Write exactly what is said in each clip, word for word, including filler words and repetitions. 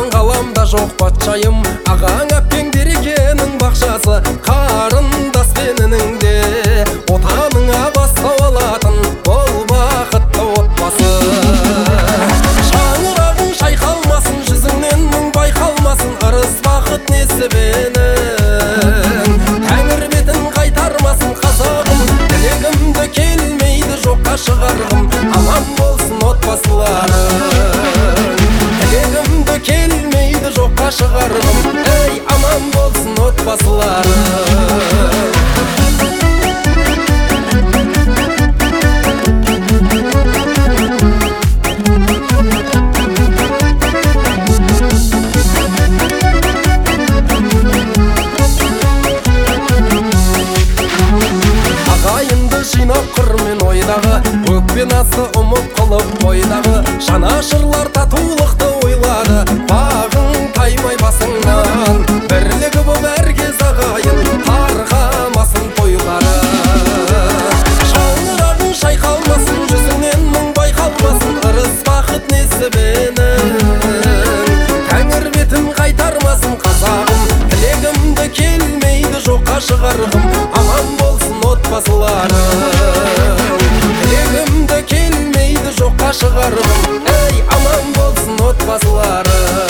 Саған ғаламда жоқ патшайым, ағаң әпкең берекенің бақшасы, қарындас пенінің де отаныңа бастау алатын бол бақытты отбасы. Шаңырағың шайқалмасын, жүзіңнен мұң байқалмасын, ырыс бақыт несібенің тәңір бетін қайтармасын қазағым. Тілегімді келмейді жоққа шығарғым, аман болсын отбасыларың. Тілегімді келмейді жоққа шығарғым, ей аман болсын отбасыларың. Жинап қырмен ойдағы, өкпен асы ұмыт қылып бойдағы, жанашырлар татулықты ойлады, бағың таймай басыңнан, бірлігі боп әркез ағайын, тарқамасын тойлары. Шаңырағың шайқалмасын, жүзіңнен мұң байқалмасын, ырыс бақыт несібенің тәңір бетін қайтармасын қазағым. Тілегімді келмейді жоққа шығарғым, аман болсын отбасыларың. Тілегімді келмейді жоққа шығарғым, ей аман болсын отбасыларың.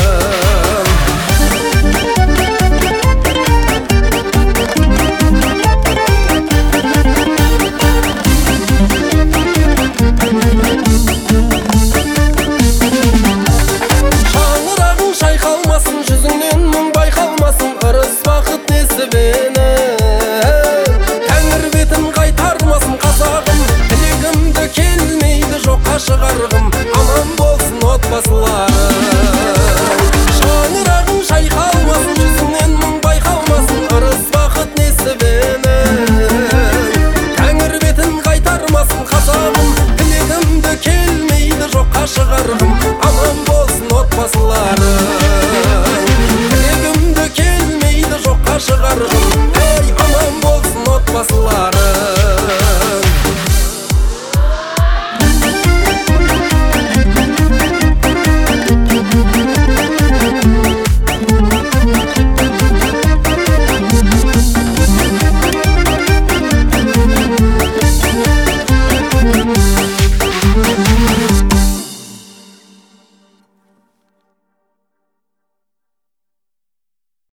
Шаңырағың шайқалмасын, жүзіңнен мұң байқалмасын, ырыс бақыт несібенің тәңір бетін қайтармасын қазағым. Тілегімді келмейді жоққа шығарғым, аман болсын отбасыларың. Шаңырағың шайқалмасын, жүзіңнен мұң байқалмасын, ырыс бақыт несібенің тәңір бетін қайтармасын қазағым. Тілегімді келмейді жоққа шығарғым, аман болсын отбасыларың. Тілегімді келмейді жоққа шығарғым, ей аман болсын отбасыларың.